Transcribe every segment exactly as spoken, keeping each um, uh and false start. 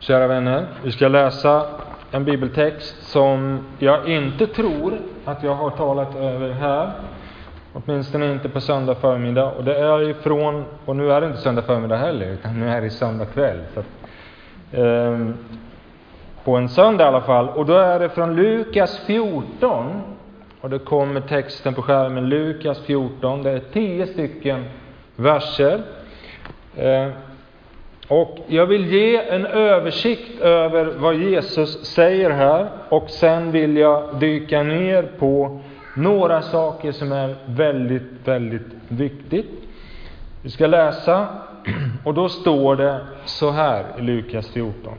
Kära vänner, vi ska läsa en bibeltext som jag inte tror att jag har talat över här. Åtminstone inte på söndag förmiddag. Och det är ifrån, och nu är det inte söndag förmiddag heller, utan nu är det söndag kväll. Så att, eh, på en söndag i alla fall. Och då är det från Lukas fjorton. Och det kommer texten på skärmen, Lukas fjorton. Det är tio stycken verser. Eh, Och jag vill ge en översikt över vad Jesus säger här. Och sen vill jag dyka ner på några saker som är väldigt, väldigt viktigt. Vi ska läsa. Och då står det så här i Lukas fjorton.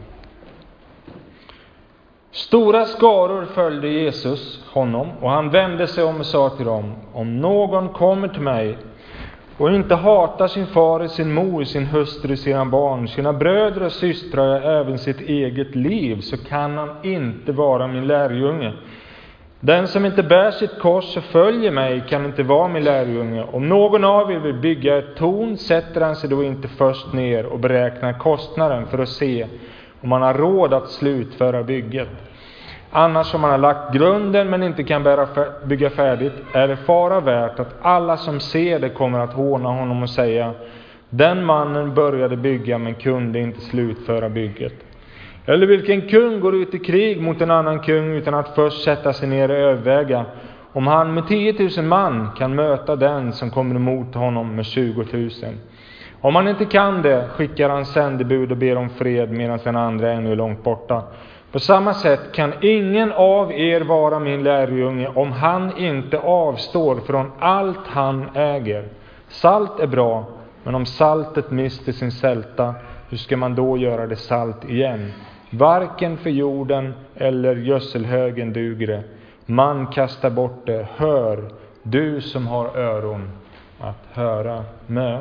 Stora skaror följde Jesus honom. Och han vände sig om och sa till dem: om någon kommer till mig och inte hatar sin far, sin mor, sin hustru, sina barn, sina bröder och systrar, även sitt eget liv, så kan han inte vara min lärjunge. Den som inte bär sitt kors och följer mig kan inte vara min lärjunge. Om någon av er vill bygga ett torn, sätter han sig då inte först ner och beräknar kostnaden för att se om man har råd att slutföra bygget. Annars, om man har lagt grunden men inte kan bära, bygga färdigt, är det fara värt att alla som ser det kommer att håna honom och säga: den mannen började bygga men kunde inte slutföra bygget. Eller vilken kung går ut i krig mot en annan kung utan att först sätta sig ner och överväga om han med tiotusen man kan möta den som kommer emot honom med tjugotusen. Om han inte kan det, skickar han sändebud och ber om fred medan den andra ännu är långt borta. På samma sätt kan ingen av er vara min lärjunge om han inte avstår från allt han äger. Salt är bra, men om saltet mister sin sälta, hur ska man då göra det salt igen? Varken för jorden eller gödselhögen duger det. Man kastar bort det. Hör, du som har öron att höra med.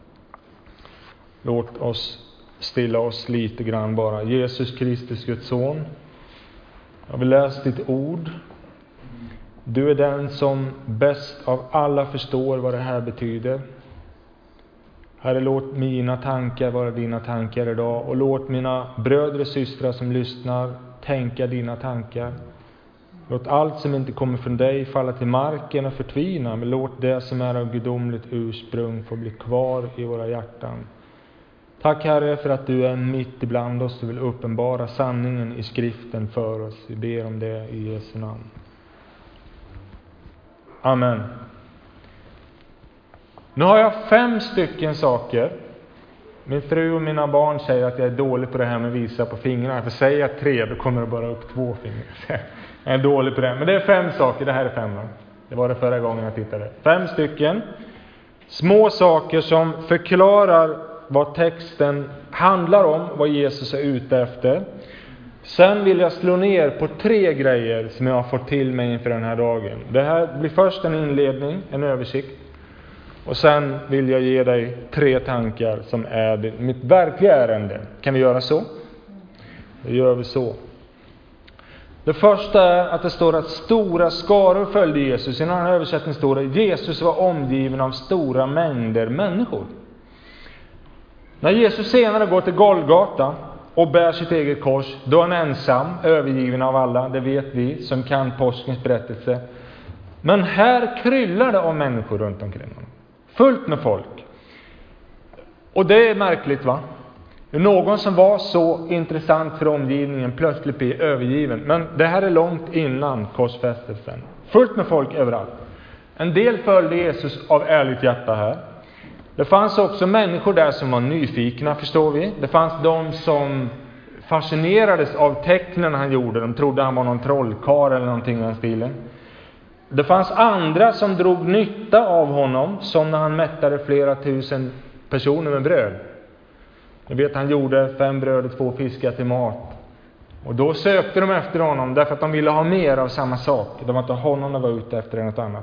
Låt oss stilla oss lite grann bara. Jesus Kristus, Guds son. Jag vill läsa ditt ord. Du är den som bäst av alla förstår vad det här betyder. Herre, låt mina tankar vara dina tankar idag. Och låt mina bröder och systrar som lyssnar tänka dina tankar. Låt allt som inte kommer från dig falla till marken och förtvina. Men låt det som är av gudomligt ursprung få bli kvar i våra hjärtan. Tack, Herre, för att du är mitt ibland oss och vill uppenbara sanningen i skriften för oss. Vi ber om det i Jesu namn. Amen. Nu har jag fem stycken saker. Min fru och mina barn säger att jag är dålig på det här med att visa på fingrarna. För säger jag tre, då kommer det bara upp två fingrar. Jag är dålig på det. Men det är fem saker. Det här är fem. Det var det förra gången jag tittade. Fem stycken. Små saker som förklarar vad texten handlar om, vad Jesus är ute efter. Sen vill jag slå ner på tre grejer som jag har fått till mig inför den här dagen. Det här blir först en inledning, en översikt. Och sen vill jag ge dig tre tankar som är mitt verkliga ärende. Kan vi göra så? Då gör vi så. Det första är att det står att stora skaror följde Jesus. I en annan översättning står det: Jesus var omgiven av stora mängder människor. När Jesus senare går till Golgata och bär sitt eget kors, då är han ensam, övergiven av alla. Det vet vi som kan påskens berättelse. Men här kryllar det av människor runt omkring honom. Fullt med folk. Och det är märkligt, va? Någon som var så intressant för omgivningen plötsligt blir övergiven. Men det här är långt innan korsfästelsen. Fullt med folk överallt. En del följde Jesus av ärligt hjärta här. Det fanns också människor där som var nyfikna, förstår vi. Det fanns de som fascinerades av tecknen han gjorde. De trodde han var någon trollkarl eller någonting i den stilen. Det fanns andra som drog nytta av honom, som när han mättade flera tusen personer med bröd. Ni vet, han gjorde fem bröd och två fiskar till mat. Och då sökte de efter honom därför att de ville ha mer av samma sak. De var inte honom de var ute efter något annat.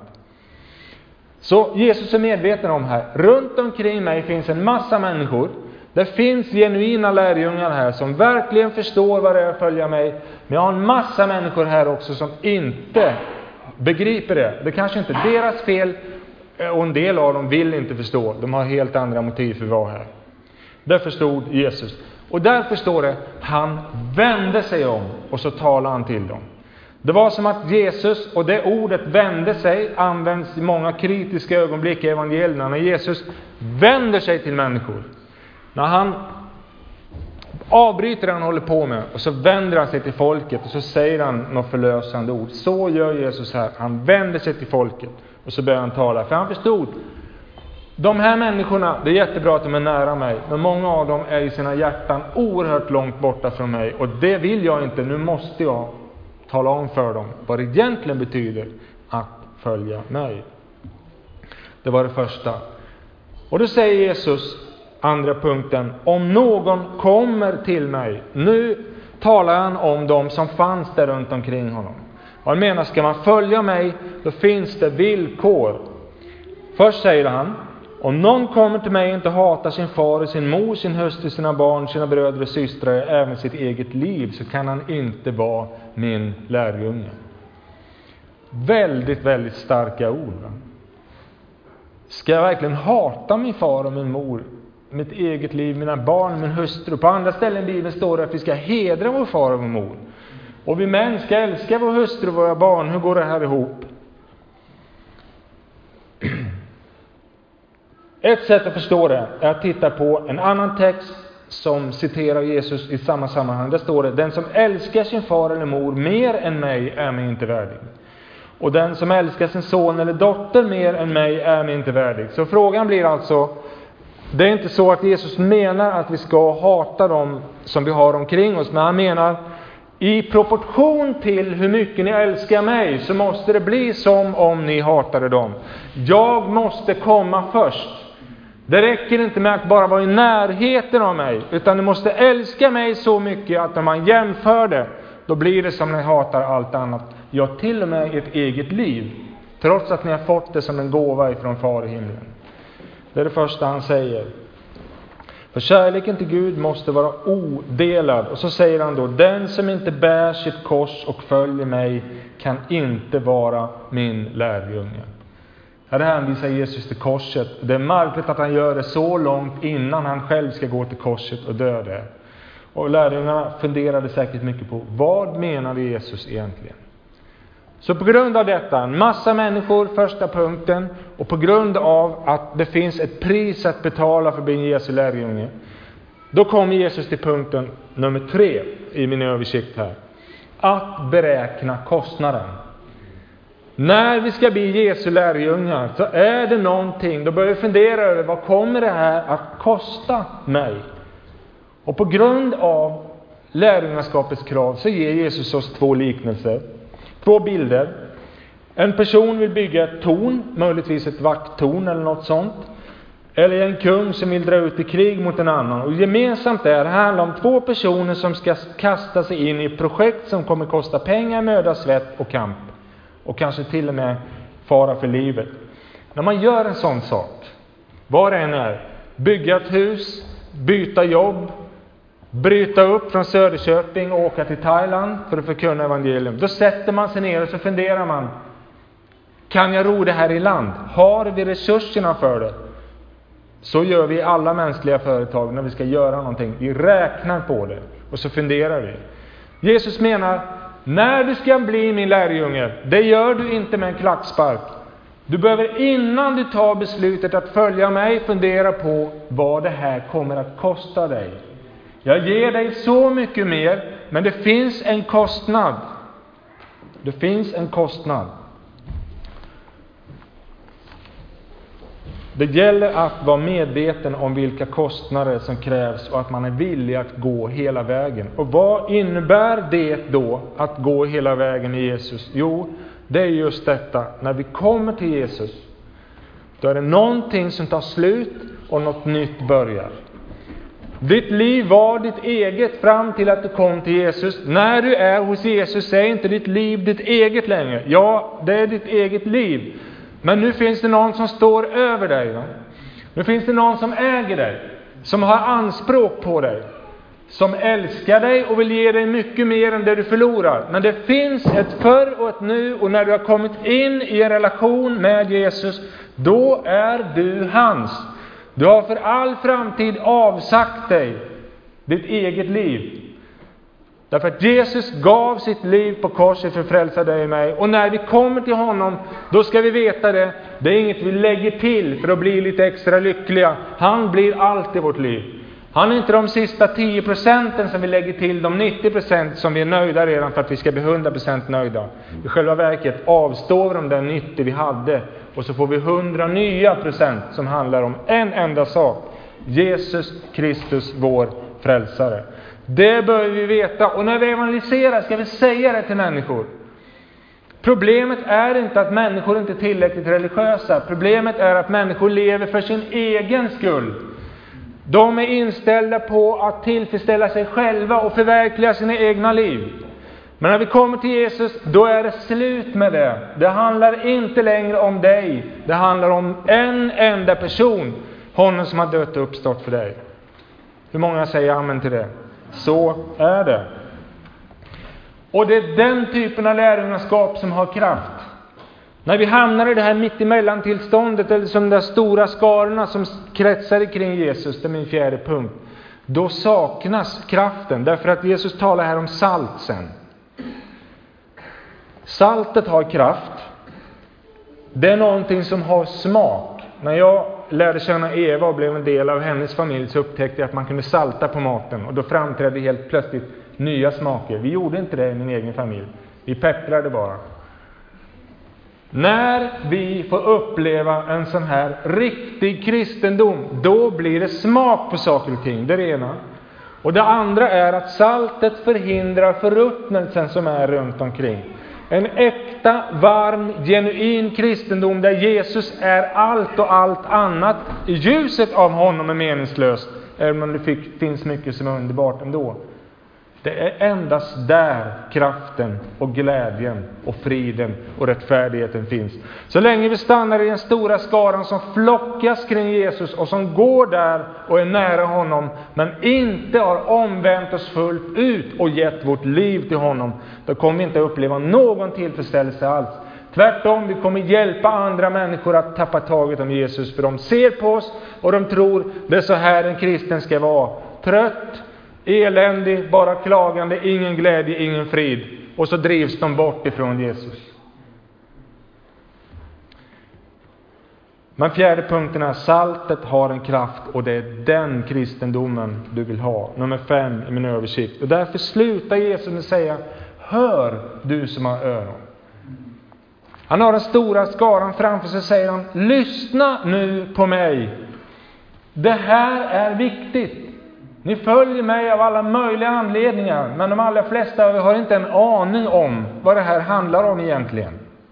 Så Jesus är medveten om här. Runt omkring mig finns en massa människor. Det finns genuina lärjungar här som verkligen förstår vad det är att följa mig. Men jag har en massa människor här också som inte begriper det. Det kanske inte är deras fel. Och en del av dem vill inte förstå. De har helt andra motiv för att vara här. Det förstod Jesus. Och därför står det, han vände sig om och så talade han till dem. Det var som att Jesus, och det ordet vände sig används i många kritiska ögonblick i evangelierna. När Jesus vänder sig till människor. När han avbryter det han håller på med och så vänder han sig till folket och så säger han något förlösande ord. Så gör Jesus här. Han vänder sig till folket och så börjar han tala. För han förstod, de här människorna, det är jättebra att de är nära mig. Men många av dem är i sina hjärtan oerhört långt borta från mig. Och det vill jag inte. Nu måste jag tala om för dem vad det egentligen betyder att följa mig. Det var det första. Och då säger Jesus, andra punkten, om någon kommer till mig. Nu talar han om dem som fanns där runt omkring honom. Och han menar, ska man följa mig, då finns det villkor. Först säger han, om någon kommer till mig och inte hatar sin far, sin mor, sin hustru, sina barn, sina bröder och systrar, även sitt eget liv, så kan han inte vara min lärjunge. Väldigt, väldigt starka ord. Va? Ska jag verkligen hata min far och min mor, mitt eget liv, mina barn, min hustru? På andra ställen i Bibeln står det att vi ska hedra vår far och vår mor. Och vi män ska älska vår hustru och våra barn. Hur går det här ihop? Ett sätt att förstå det är att titta på en annan text som citerar Jesus i samma sammanhang. Där står det, den som älskar sin far eller mor mer än mig är mig inte värdig. Och den som älskar sin son eller dotter mer än mig är mig inte värdig. Så frågan blir alltså, det är inte så att Jesus menar att vi ska hata dem som vi har omkring oss. Men han menar, i proportion till hur mycket ni älskar mig så måste det bli som om ni hatade dem. Jag måste komma först. Det räcker inte med att bara vara i närheten av mig, utan ni måste älska mig så mycket att när man jämför det, då blir det som ni hatar allt annat. Ja, till och med ert eget liv, trots att ni har fått det som en gåva ifrån far i himlen. Det är det första han säger. För kärleken till Gud måste vara odelad. Och så säger han då, den som inte bär sitt kors och följer mig kan inte vara min lärjunge. Här hänvisar Jesus till korset. Det är märkligt att han gör det så långt innan han själv ska gå till korset och dö där. Och lärjungarna funderade säkert mycket på, vad menade Jesus egentligen? Så på grund av detta, en massa människor, första punkten, och på grund av att det finns ett pris att betala för att bli en Jesu lärjunge, då kommer Jesus till punkten nummer tre i min översikt här. Att beräkna kostnaden. När vi ska bli Jesu lärjungar så är det någonting, då börjar vi fundera över, vad kommer det här att kosta mig? Och på grund av lärjungaskapets krav så ger Jesus oss två liknelser. Två bilder. En person vill bygga ett torn, möjligtvis ett vakttorn eller något sånt. Eller en kung som vill dra ut i krig mot en annan. Och gemensamt är det handlar om två personer som ska kasta sig in i ett projekt som kommer kosta pengar, möda, svett och kamp. Och kanske till och med fara för livet. När man gör en sån sak, vad det än är, bygga ett hus, byta jobb, bryta upp från Söderköping och åka till Thailand för att förkunna evangelium. Då sätter man sig ner och så funderar man, kan jag ro det här i land? Har vi resurserna för det? Så gör vi i alla mänskliga företag när vi ska göra någonting. Vi räknar på det och så funderar vi. Jesus menar, när du ska bli min lärjunge, det gör du inte med en klackspark. Du behöver innan du tar beslutet att följa mig fundera på vad det här kommer att kosta dig. Jag ger dig så mycket mer, men det finns en kostnad. Det finns en kostnad. Det gäller att vara medveten om vilka kostnader som krävs och att man är villig att gå hela vägen. Och vad innebär det då att gå hela vägen med Jesus? Jo, det är just detta. När vi kommer till Jesus, då är det någonting som tar slut och något nytt börjar. Ditt liv var ditt eget fram till att du kom till Jesus. När du är hos Jesus är inte ditt liv ditt eget längre. Ja, det är ditt eget liv. Men nu finns det någon som står över dig. Va? Nu finns det någon som äger dig. Som har anspråk på dig. Som älskar dig och vill ge dig mycket mer än det du förlorar. Men det finns ett förr och ett nu. Och när du har kommit in i en relation med Jesus, då är du hans. Du har för all framtid avsagt dig ditt eget liv. Därför att Jesus gav sitt liv på korset för att frälsa dig och mig. Och när vi kommer till honom, då ska vi veta det. Det är inget vi lägger till för att bli lite extra lyckliga. Han blir allt i vårt liv. Han är inte de sista tio procenten som vi lägger till, de nittio procent som vi är nöjda redan för att vi ska bli hundra procent nöjda. I själva verket avstår vi om den nittio vi hade. Och så får vi hundra nya procent som handlar om en enda sak. Jesus Kristus, vår frälsare. Det bör vi veta. Och när vi evangeliserar ska vi säga det till människor. Problemet är inte att människor inte är tillräckligt religiösa. Problemet är att människor lever för sin egen skull. De är inställda på att tillfredsställa sig själva och förverkliga sina egna liv. Men när vi kommer till Jesus, då är det slut med det. Det handlar inte längre om dig. Det handlar om en enda person. Honom som har dött och uppstått för dig. Hur många säger amen till det? Så är det. Och det är den typen av lärjungaskap som har kraft. När vi hamnar i det här mittemellan tillståndet, eller som de där stora skarorna som kretsar kring Jesus, det är min fjärde punkt. Då saknas kraften, därför att Jesus talar här om salt sen. Saltet har kraft. Det är någonting som har smak. När jag lärde känna Eva och blev en del av hennes familj, så upptäckte jag att man kunde salta på maten. Och då framträdde helt plötsligt nya smaker. Vi gjorde inte det i min egen familj. Vi pepprade bara. När vi får uppleva en sån här riktig kristendom, då blir det smak på saker och ting. Det är det ena. Och det andra är att saltet förhindrar förruttnelsen som är runt omkring. En äkta, varm, genuin kristendom där Jesus är allt och allt annat i ljuset av honom är meningslöst. Även om det fick, finns mycket som är underbart ändå. Det är endast där kraften och glädjen och friden och rättfärdigheten finns. Så länge vi stannar i den stora skaran som flockas kring Jesus och som går där och är nära honom, men inte har omvänt oss fullt ut och gett vårt liv till honom, då kommer vi inte uppleva någon tillfredsställelse alls. Tvärtom, vi kommer hjälpa andra människor att tappa taget om Jesus, för de ser på oss och de tror det är så här en kristen ska vara. Trött, eländig, bara klagande, ingen glädje, ingen frid. Och så drivs de bort ifrån Jesus. Men fjärde punkten är: saltet har en kraft, och det är den kristendomen du vill ha. Nummer fem i min översikt. Och därför slutar Jesus med att säga: hör du som har öron. Han har den stora skaran framför sig, säger han: lyssna nu på mig. Det här är viktigt. Ni följer mig av alla möjliga anledningar, men de allra flesta av er har inte en aning om vad det här handlar om egentligen.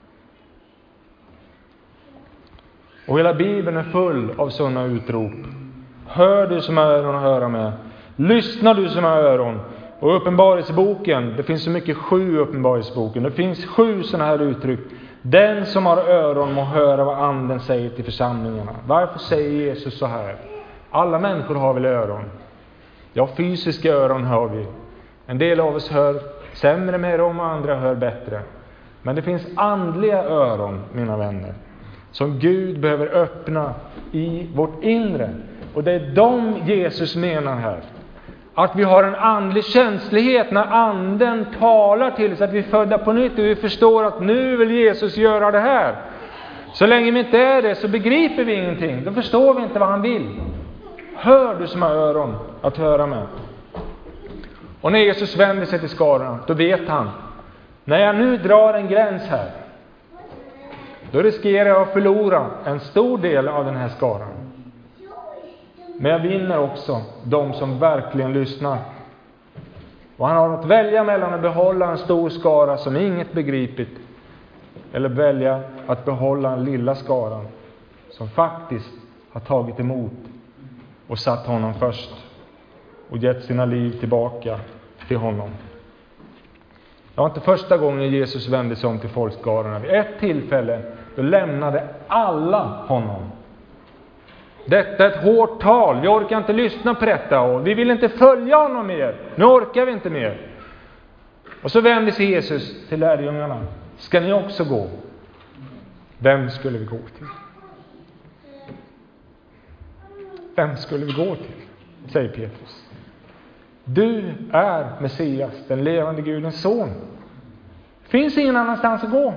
Och hela Bibeln är full av sådana utrop. Hör du som har öron att höra med. Lyssna du som har öron. Och uppenbarelseboken, det finns så mycket sju uppenbarelseboken. Det finns sju sådana här uttryck. Den som har öron må höra vad anden säger till församlingarna. Varför säger Jesus så här? Alla människor har väl öron. Ja, fysiska öron hör vi. En del av oss hör sämre med dem och andra hör bättre. Men det finns andliga öron, mina vänner, som Gud behöver öppna i vårt inre. Och det är de Jesus menar här. Att vi har en andlig känslighet när anden talar till oss, att vi är födda på nytt och vi förstår att nu vill Jesus göra det här. Så länge vi inte är det så begriper vi ingenting. Då förstår vi inte vad han vill. Hör du som har öron att höra med. Och när Jesus vänder sig till skarorna, då vet han: när jag nu drar en gräns här, då riskerar jag att förlora en stor del av den här skaran. Men jag vinner också de som verkligen lyssnar. Och han har att välja mellan att behålla en stor skara som inget begripit, eller välja att behålla en lilla skaran som faktiskt har tagit emot och satt honom först och gett sina liv tillbaka till honom. Det var inte första gången Jesus vände sig om till folkskarorna. Vid ett tillfälle då lämnade alla honom. Detta är ett hårt tal. Vi orkar inte lyssna på detta och vi vill inte följa honom mer. Nu orkar vi inte mer. Och så vände sig Jesus till lärjungarna. Ska ni också gå? Vem skulle vi gå till? Vem skulle vi gå till? Säger Petrus. Du är Messias, den levande Gudens son. Finns ingen annanstans att gå.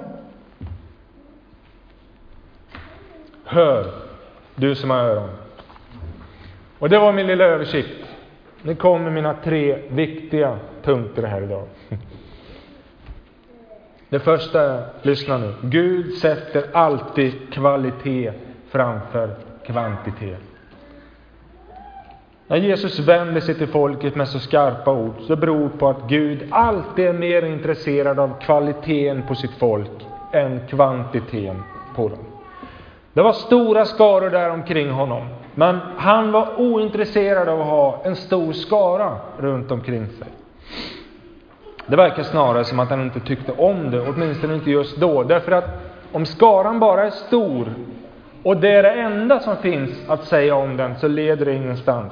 Hör, du som har öron. Och det var min lilla översikt. Nu kommer mina tre viktiga punkter här idag. Det första är, lyssna nu. Gud sätter alltid kvalitet framför kvantitet. När Jesus vänder sig till folket med så skarpa ord, så beror på att Gud alltid är mer intresserad av kvaliteten på sitt folk än kvantiteten på dem. Det var stora skaror där omkring honom, men han var ointresserad av att ha en stor skara runt omkring sig. Det verkar snarare som att han inte tyckte om det, åtminstone inte just då. Därför att om skaran bara är stor och det är det enda som finns att säga om den, så leder det ingenstans.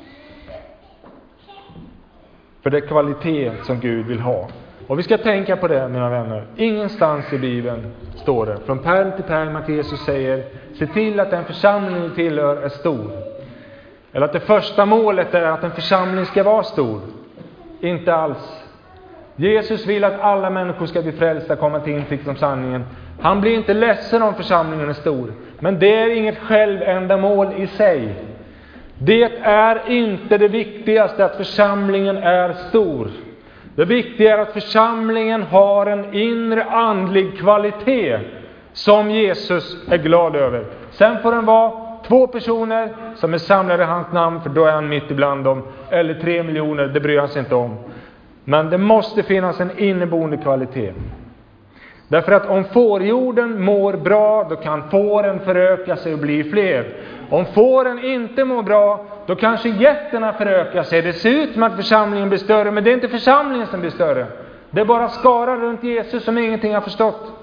För det är kvalitet som Gud vill ha. Och vi ska tänka på det, mina vänner. Ingenstans i Bibeln står det, från pärm till pärm, att Jesus säger: se till att den församling du tillhör är stor. Eller att det första målet är att en församling ska vara stor. Inte alls. Jesus vill att alla människor ska bli frälsta, komma till insikt om sanningen. Han blir inte ledsen om församlingen är stor. Men det är inget självändamål i sig. Det är inte det viktigaste att församlingen är stor. Det viktiga är att församlingen har en inre andlig kvalitet som Jesus är glad över. Sen får den vara två personer som är samlade i hans namn, för då är han mitt ibland dem. Eller tre miljoner, det bryr han sig inte om. Men det måste finnas en inneboende kvalitet. Därför att om fårjorden mår bra, då kan fåren föröka sig och bli fler. Om fåren inte mår bra, då kanske getterna förökar sig. Det ser ut som att församlingen blir större, men det är inte församlingen som blir större. Det är bara skara runt Jesus som ingenting har förstått.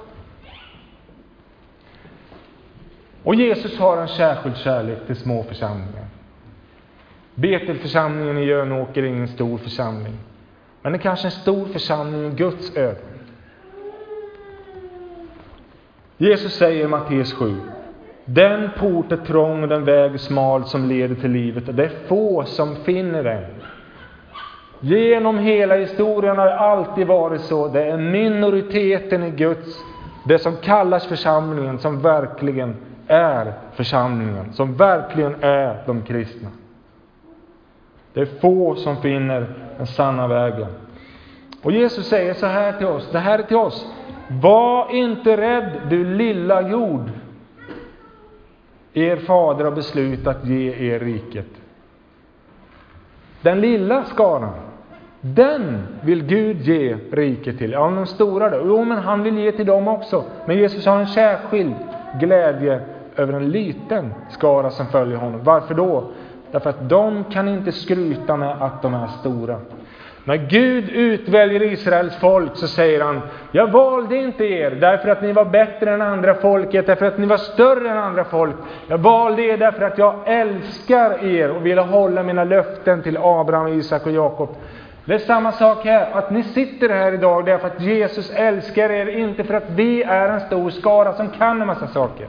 Och Jesus har en särskild kärlek till små församlingar. Betelförsamlingen i Jönåker är ingen stor församling. Men det är kanske en stor församling i Guds ögon. Jesus säger i Matteus sju: den port är trång och den väg smal som leder till livet, och det är få som finner den. Genom hela historien har det alltid varit så. Det är minoriteten i Guds, det som kallas församlingen, som verkligen är församlingen, som verkligen är de kristna. Det är få som finner den sanna vägen. Och Jesus säger så här till oss, det här är till oss: var inte rädd, du lilla jord. Er fader har beslutat ge er riket. Den lilla skaran, den vill Gud ge riket till. Ja, de stora då. Jo, men han vill ge till dem också. Men Jesus har en särskild glädje över en liten skara som följer honom. Varför då? Därför att de kan inte skryta med att de är stora. När Gud utväljer Israels folk, så säger han: jag valde inte er därför att ni var bättre än andra folket, därför att ni var större än andra folk. Jag valde er därför att jag älskar er och ville hålla mina löften till Abraham, Isak och Jakob. Det är samma sak här, att ni sitter här idag därför att Jesus älskar er, inte för att vi är en stor skara som kan en massa saker.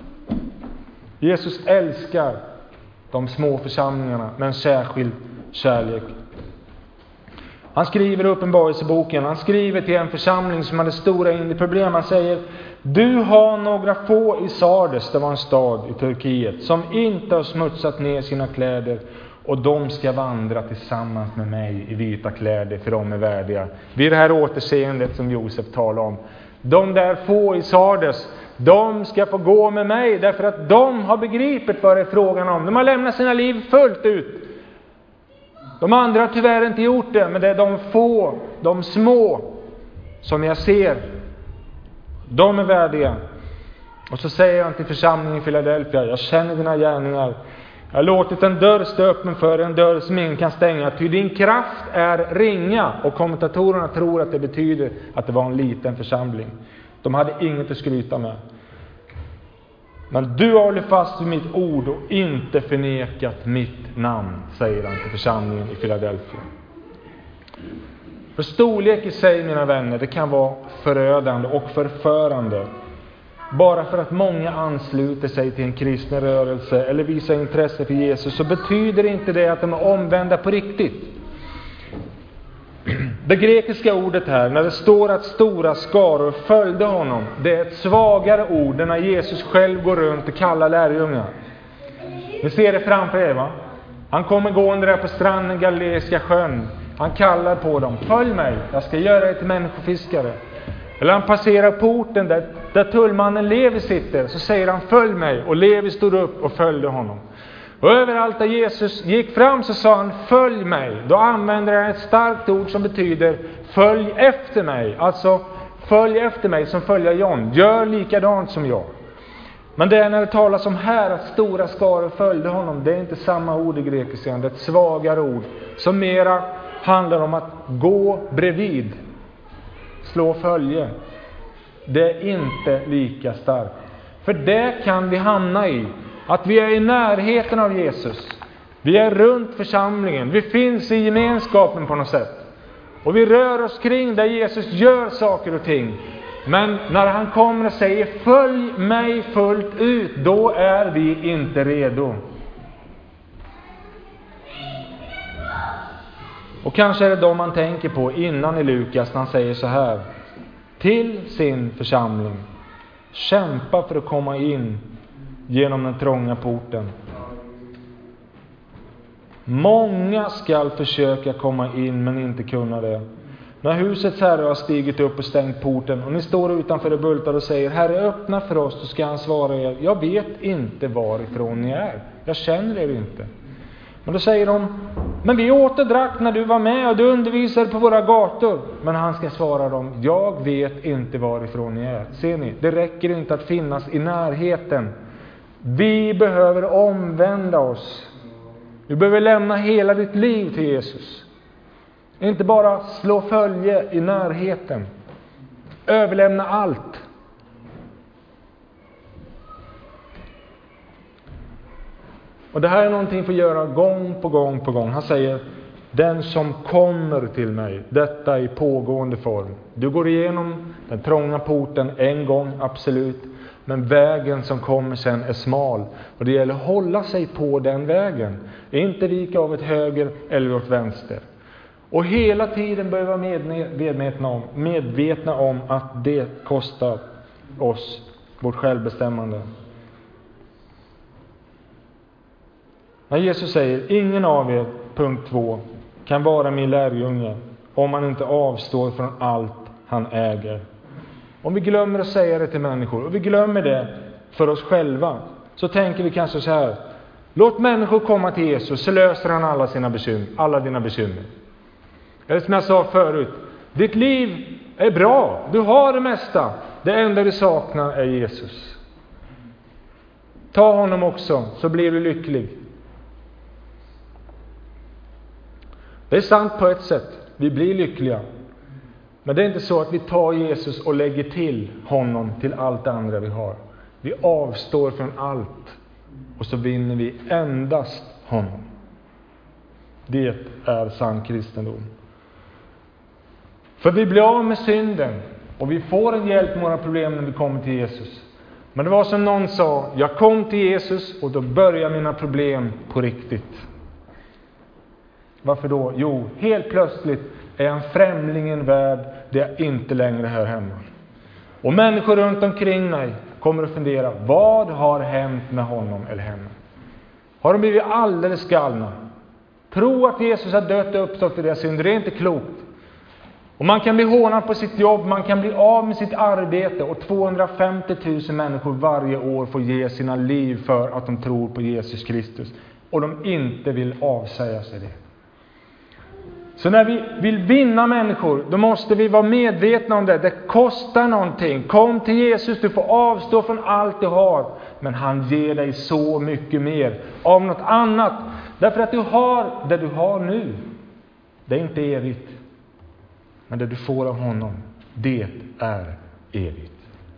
Jesus älskar de små församlingarna med en särskild kärlek. Han skriver i Uppenbarelseboken, han skriver till en församling som hade stora inre problem. Han säger: du har några få i Sardes, det var en stad i Turkiet, som inte har smutsat ner sina kläder, och de ska vandra tillsammans med mig i vita kläder, för de är värdiga. Vid det här återseendet som Josef talar om, de där få i Sardes, de ska få gå med mig därför att de har begripit vad det är frågan om. De har lämnat sina liv fullt ut. De andra har tyvärr inte gjort det, men det är de få, de små som jag ser. De är värdiga. Och så säger han till församlingen i Philadelphia: jag känner dina gärningar. Jag har låtit en dörr stå öppen för, en dörr som ingen kan stänga. Ty din kraft är ringa. Och kommentatorerna tror att det betyder att det var en liten församling. De hade inget att skryta med. Men du har hållit fast vid mitt ord och inte förnekat mitt namn, säger han till församlingen i Philadelphia. För storlek i sig, mina vänner, det kan vara förödande och förförande. Bara för att många ansluter sig till en kristen rörelse eller visar intresse för Jesus, så betyder inte det att de är omvända på riktigt. Det grekiska ordet här, när det står att stora skaror följde honom, det är ett svagare ord än när Jesus själv går runt och kallar lärjungar. Ni ser det framför er, va? Han kommer gående där på stranden Galileiska sjön. Han kallar på dem: följ mig, jag ska göra er till människofiskare. Eller han passerar porten där, där tullmannen Levi sitter, så säger han: följ mig. Och Levi stod upp och följde honom. Och överallt där Jesus gick fram så sa han: följ mig. Då använder han ett starkt ord som betyder följ efter mig. Alltså följ efter mig som följer John. Gör likadant som jag. Men det är när det talas om här att stora skaror följde honom, det är inte samma ord i grekiskan. Det är ett svagare ord som mera handlar om att gå bredvid, slå följe. Det är inte lika starkt. För det kan vi hamna i, att vi är i närheten av Jesus. Vi är runt församlingen. Vi finns i gemenskapen på något sätt. Och vi rör oss kring där Jesus gör saker och ting. Men när han kommer och säger följ mig fullt ut, då är vi inte redo. Och kanske är det de man tänker på innan i Lukas när han säger så här till sin församling: kämpa för att komma in genom den trånga porten. Många ska försöka komma in men inte kunna det. När husets herre har stigit upp och stängt porten och ni står utanför och bultar och säger: Herre, öppna för oss, då ska han svara er: jag vet inte varifrån ni är. Jag känner er inte. Men då säger de: men vi åt och drack när du var med och du undervisade på våra gator. Men han ska svara dem: jag vet inte varifrån ni är. Ser ni? Det räcker inte att finnas i närheten. Vi behöver omvända oss. Du behöver lämna hela ditt liv till Jesus. Inte bara slå följe i närheten. Överlämna allt. Och det här är någonting för att göra gång på gång på gång. Han säger: den som kommer till mig, detta i pågående form. Du går igenom den trånga porten en gång, absolut. Men vägen som kommer sen är smal. Och det gäller att hålla sig på den vägen. Inte vika av ett höger eller åt vänster. Och hela tiden bör vi vara medvetna om, medvetna om att det kostar oss vårt självbestämmande. När Jesus säger: ingen av er, punkt två, kan vara min lärjunge om man inte avstår från allt han äger. Om vi glömmer att säga det till människor och vi glömmer det för oss själva, så tänker vi kanske så här: låt människor komma till Jesus, så löser han alla sina bekymmer, alla dina bekymmer. Eller som jag sa förut, ditt liv är bra, du har det mesta. Det enda du saknar är Jesus. Ta honom också, så blir du lycklig. Det är sant på ett sätt, vi blir lyckliga. Men det är inte så att vi tar Jesus och lägger till honom till allt det andra vi har. Vi avstår från allt och så vinner vi endast honom. Det är sann kristendom. För vi blir av med synden och vi får en hjälp med våra problem när vi kommer till Jesus. Men det var som någon sa: jag kom till Jesus och då börjar mina problem på riktigt. Varför då? Jo, helt plötsligt är jag en främling i en värld där jag inte längre hör hemma. Och människor runt omkring mig kommer att fundera: vad har hänt med honom eller henne? Har de blivit alldeles galna? Tro att Jesus har dött och uppstått för deras synder, det är inte klokt. Och man kan bli hånad på sitt jobb, man kan bli av med sitt arbete, och tvåhundrafemtio tusen människor varje år får ge sina liv för att de tror på Jesus Kristus. Och de inte vill avsäga sig det. Så när vi vill vinna människor, då måste vi vara medvetna om det. Det kostar någonting. Kom till Jesus, du får avstå från allt du har. Men han ger dig så mycket mer av något annat. Därför att du har det du har nu. Det är inte evigt. Men det du får av honom, det är evigt.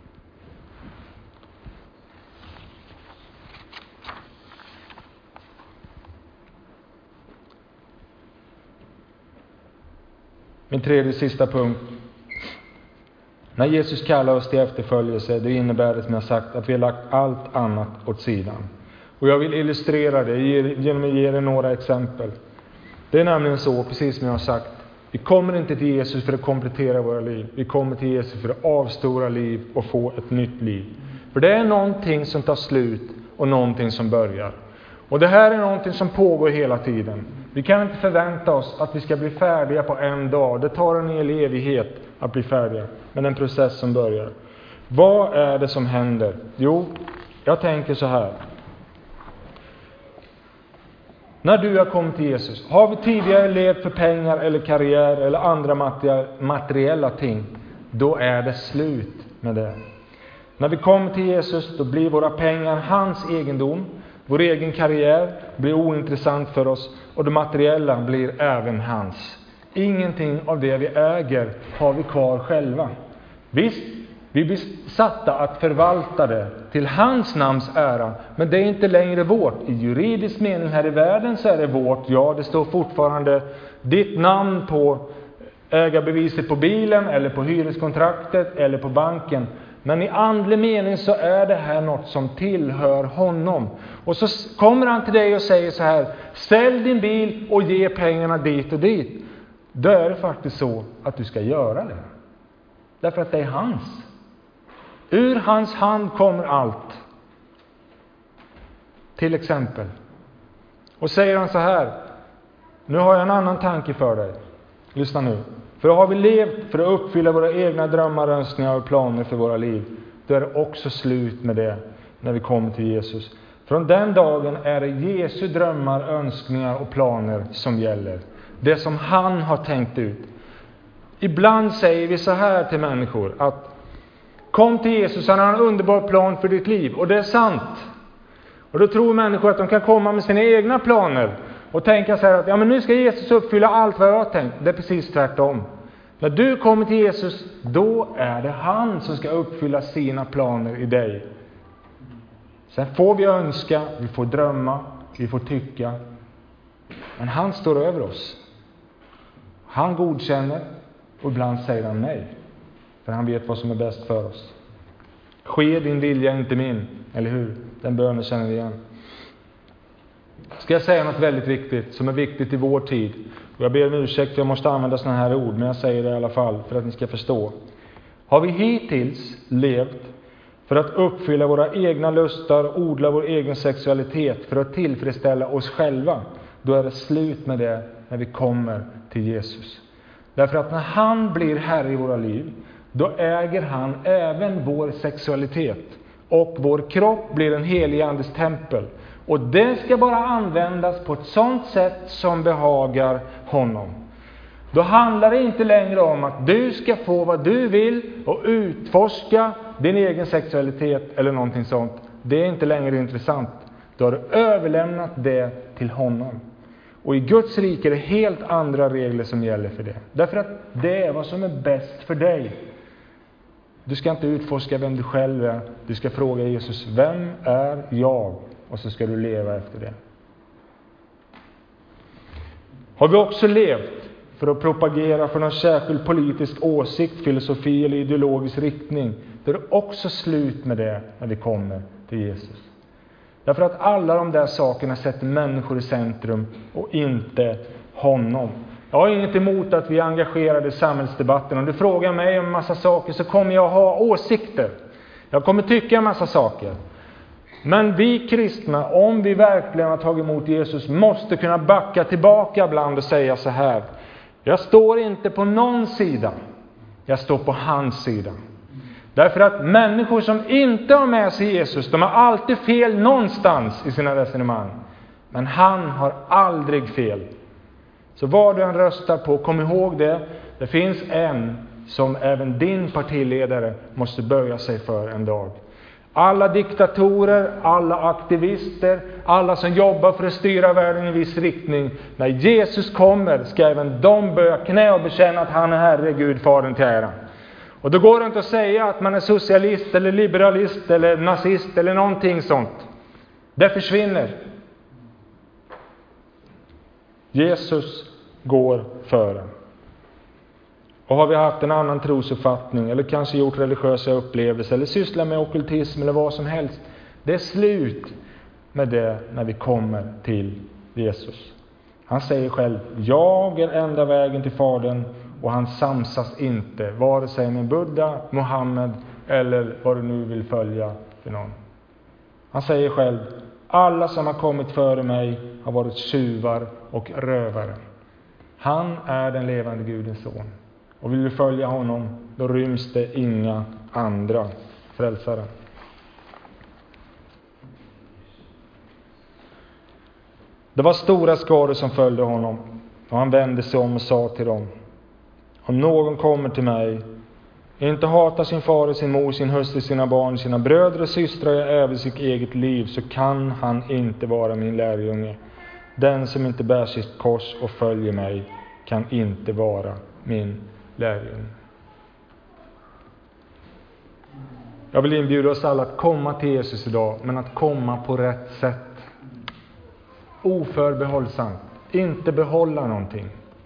Min tredje sista punkt. När Jesus kallar oss till efterföljelse, det innebär det som jag sagt att vi har lagt allt annat åt sidan. Och jag vill illustrera det genom att ge er några exempel. Det är nämligen så, precis som jag har sagt, Vi kommer inte till Jesus för att komplettera våra liv. Vi kommer till Jesus för att avstora liv och få ett nytt liv. För det är någonting som tar slut och någonting som börjar. Och det här är någonting som pågår hela tiden. Vi kan inte förvänta oss att vi ska bli färdiga på en dag. Det tar en hel evighet att bli färdiga. Men en process som börjar. Vad är det som händer? Jo, jag tänker så här. När du har kommit till Jesus, har vi tidigare levt för pengar eller karriär eller andra materiella ting, då är det slut med det. När vi kommer till Jesus, då blir våra pengar hans egendom. Vår egen karriär blir ointressant för oss och det materiella blir även hans. Ingenting av det vi äger har vi kvar själva. Visst, vi blir satta att förvalta det till hans namns ära, men det är inte längre vårt. I juridisk mening här i världen så är det vårt. Ja, det står fortfarande ditt namn på ägarbeviset på bilen eller på hyreskontraktet eller på banken. Men i andlig mening så är det här något som tillhör honom. Och så kommer han till dig och säger så här: sälj din bil och ge pengarna dit och dit. Då är det faktiskt så att du ska göra det. Därför att det är hans. Ur hans hand kommer allt. Till exempel. Och säger han så här: nu har jag en annan tanke för dig. Lyssna nu. För har vi levt för att uppfylla våra egna drömmar, önskningar och planer för våra liv, då är det också slut med det när vi kommer till Jesus. Från den dagen är det Jesu drömmar, önskningar och planer som gäller. Det som han har tänkt ut. Ibland säger vi så här till människor att kom till Jesus, han har en underbar plan för ditt liv. Och det är sant. Och då tror människor att de kan komma med sina egna planer och tänka så här att ja, men nu ska Jesus uppfylla allt vad jag har tänkt. Det är precis tvärtom. När du kommer till Jesus, då är det han som ska uppfylla sina planer i dig. Sen får vi önska, vi får drömma, vi får tycka. Men han står över oss. Han godkänner och ibland säger han nej. För han vet vad som är bäst för oss. Ske din vilja, inte min. Eller hur? Den bönen känner vi igen. Ska jag säga något väldigt viktigt som är viktigt i vår tid. Och jag ber om ursäkt för jag måste använda sådana här ord. Men jag säger det i alla fall för att ni ska förstå. Har vi hittills levt för att uppfylla våra egna lustar, odla vår egen sexualitet för att tillfredsställa oss själva, då är det slut med det när vi kommer till Jesus. Därför att när han blir herre i våra liv, då äger han även vår sexualitet. Och vår kropp blir en helig andes tempel. Och det ska bara användas på ett sådant sätt som behagar honom. Då handlar det inte längre om att du ska få vad du vill och utforska din egen sexualitet eller någonting sånt. Det är inte längre intressant. Då har du överlämnat det till honom. Och i Guds rike är det helt andra regler som gäller för det. Därför att det är vad som är bäst för dig. Du ska inte utforska vem du själv är. Du ska fråga Jesus, vem är jag? Och så ska du leva efter det. Har vi också levt för att propagera för någon särskild politisk åsikt, filosofi eller ideologisk riktning, då är det också slut med det när vi kommer till Jesus. Därför att alla de där sakerna sätter människor i centrum och inte honom. Jag har inget emot att vi är engagerade i samhällsdebatten. Om du frågar mig om en massa saker så kommer jag ha åsikter. Jag kommer tycka en massa saker. Men vi kristna, om vi verkligen har tagit emot Jesus, måste kunna backa tillbaka ibland och säga så här: jag står inte på någon sida. Jag står på hans sida. Därför att människor som inte har med sig Jesus, de har alltid fel någonstans i sina resonemang. Men han har aldrig fel. Så vad du än röstar på, kom ihåg det. Det finns en som även din partiledare måste böja sig för en dag. Alla diktatorer, alla aktivister, alla som jobbar för att styra världen i en viss riktning. När Jesus kommer ska även de böja knä och bekänna att han är Herre, Gud, Fadern till ära. Och då går det inte att säga att man är socialist eller liberalist eller nazist eller någonting sånt. Det försvinner. Jesus går före. Och har vi haft en annan trosuppfattning eller kanske gjort religiösa upplevelser eller sysslat med ockultism eller vad som helst, det är slut med det när vi kommer till Jesus. Han säger själv, jag är enda vägen till Fadern, och han samsas inte, vare sig med Buddha, Mohammed eller vad du nu vill följa för någon. Han säger själv, alla som har kommit före mig har varit tjuvar och rövare. Han är den levande Gudens son. Och vill du följa honom, då ryms det inga andra frälsare. Det var stora skaror som följde honom, och han vände sig om och sa till dem, om någon kommer till mig, inte hatar sin far, sin mor, sin hustru, sina barn, sina bröder och systrar och även sitt eget liv, så kan han inte vara min lärjunge. Den som inte bär sitt kors och följer mig kan inte vara min lärjunge. Jag vill inbjuda oss alla att komma till Jesus idag, men att komma på rätt sätt. Oförbehållsamt. Inte behålla någonting.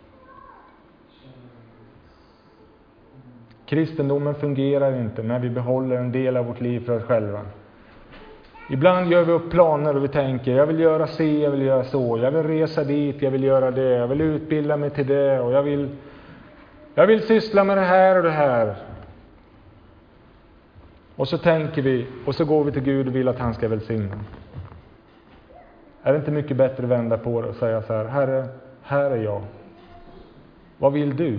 Kristendomen fungerar inte när vi behåller en del av vårt liv för oss själva. Ibland gör vi upp planer och vi tänker, jag vill göra se, jag vill göra så. Jag vill resa dit, jag vill göra det. Jag vill utbilda mig till det. Och jag vill, jag vill syssla med det här och det här. Och så tänker vi, och så går vi till Gud och vill att han ska välsigna. Är det inte mycket bättre att vända på det och säga så här, Herre, här är jag. Vad vill du?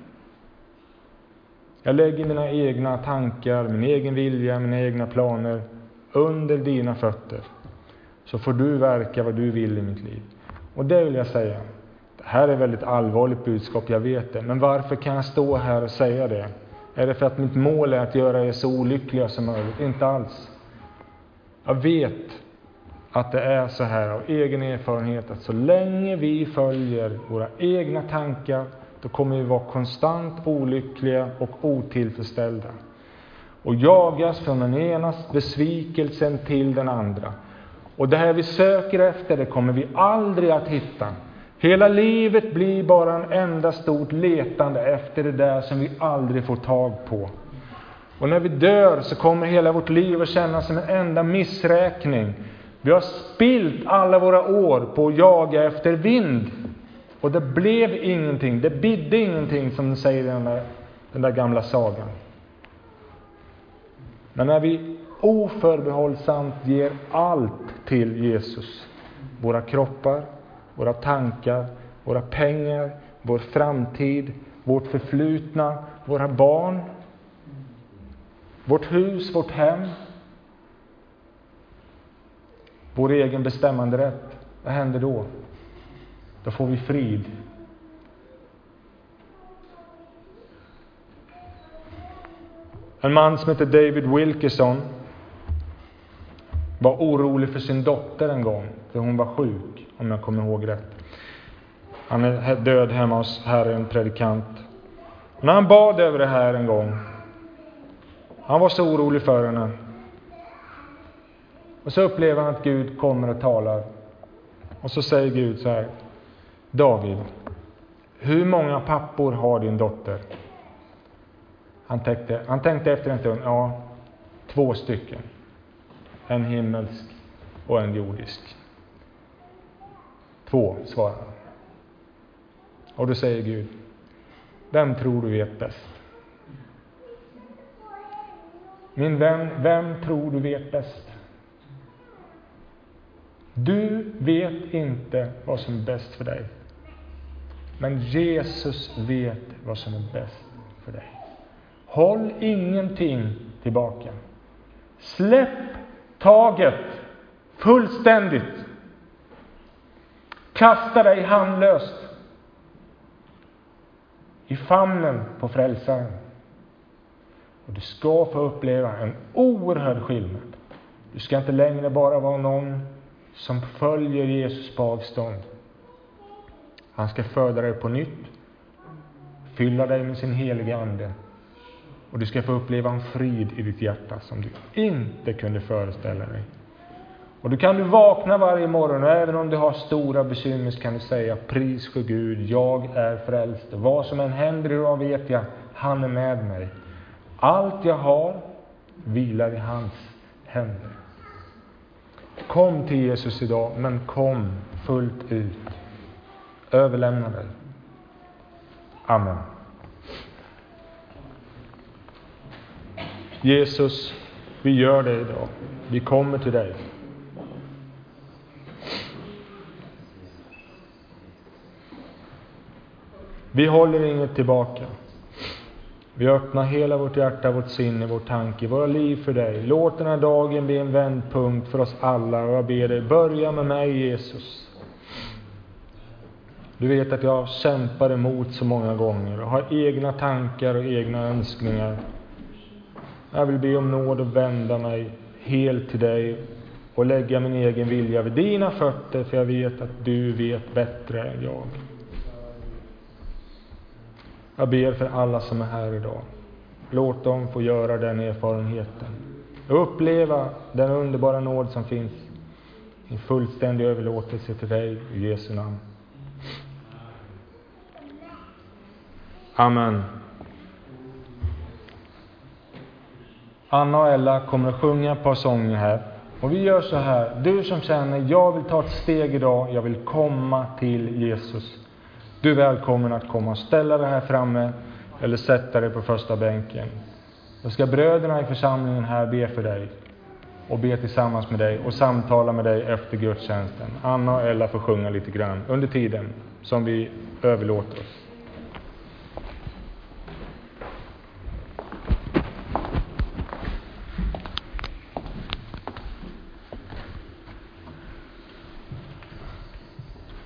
Jag lägger mina egna tankar, min egen vilja, mina egna planer under dina fötter. Så får du verka vad du vill i mitt liv. Och det vill jag säga. Det här är väldigt allvarligt budskap, jag vet det. Men varför kan jag stå här och säga det? Är det för att mitt mål är att göra er så olyckliga som möjligt? Inte alls. Jag vet att det är så här av egen erfarenhet, att så länge vi följer våra egna tankar, då kommer vi vara konstant olyckliga och otillfredsställda. Och jagas från den ena besvikelsen till den andra. Och det här vi söker efter, det kommer vi aldrig att hitta. Hela livet blir bara en enda stort letande efter det där som vi aldrig får tag på. Och när vi dör så kommer hela vårt liv att kännas som en enda missräkning. Vi har spilt alla våra år på att jaga efter vind. Och det blev ingenting. Det bidde ingenting, som de säger i den där, den där gamla sagan. Men när vi oförbehållsamt ger allt till Jesus. Våra kroppar, våra tankar, våra pengar, vår framtid, vårt förflutna, våra barn, vårt hus, vårt hem, vår egen bestämmande rätt. Vad händer då? Då får vi frid. En man som heter David Wilkerson var orolig för sin dotter en gång, för hon var sjuk, om jag kommer ihåg rätt. Han är död hemma hos Herren, predikant. Och när han bad över det här en gång, han var så orolig för henne. Och så upplever han att Gud kommer och talar. Och så säger Gud så här: David, hur många pappor har din dotter? Han tänkte, han tänkte efter en stund, ja, två stycken. En himmelsk och en jordisk. Två, svarar han. Och då säger Gud, vem tror du vet bäst? Min vän, vem tror du vet bäst? Du vet inte vad som är bäst för dig. Men Jesus vet vad som är bäst för dig. Håll ingenting tillbaka. Släpp taget fullständigt. Kasta dig handlöst i famnen på frälsaren. Och du ska få uppleva en oerhörd skillnad. Du ska inte längre bara vara någon som följer Jesus på avstånd. Han ska föda dig på nytt. Fylla dig med sin heliga ande. Och du ska få uppleva en frid i ditt hjärta som du inte kunde föreställa dig. Och då kan du vakna varje morgon, och även om du har stora bekymmer så kan du säga: pris för Gud, jag är frälst. Vad som än händer idag vet jag, han är med mig. Allt jag har vilar i hans händer. Kom till Jesus idag, men kom fullt ut. överlämnar dig. Amen. Jesus, vi gör det idag. Vi kommer till dig. Vi håller inget tillbaka. Vi öppnar hela vårt hjärta, vårt sinne, vår tanke, våra liv för dig. Låt den här dagen bli en vändpunkt för oss alla. Och jag ber dig, börja med mig Jesus. Du vet att jag kämpar emot så många gånger och har egna tankar och egna önskningar. Jag vill be om nåd och vända mig helt till dig och lägga min egen vilja vid dina fötter, för jag vet att du vet bättre än jag. Jag ber för alla som är här idag. Låt dem få göra den erfarenheten och uppleva den underbara nåd som finns. En fullständig överlåtelse till dig i Jesu namn. Amen. Anna och Ella kommer att sjunga ett par sånger här. Och vi gör så här. Du som känner, jag vill ta ett steg idag. Jag vill komma till Jesus. Du är välkommen att komma och ställa dig här framme. Eller sätta dig på första bänken. Då ska bröderna i församlingen här be för dig. Och be tillsammans med dig. Och samtala med dig efter gudstjänsten. Anna och Ella får sjunga lite grann under tiden som vi överlåter oss.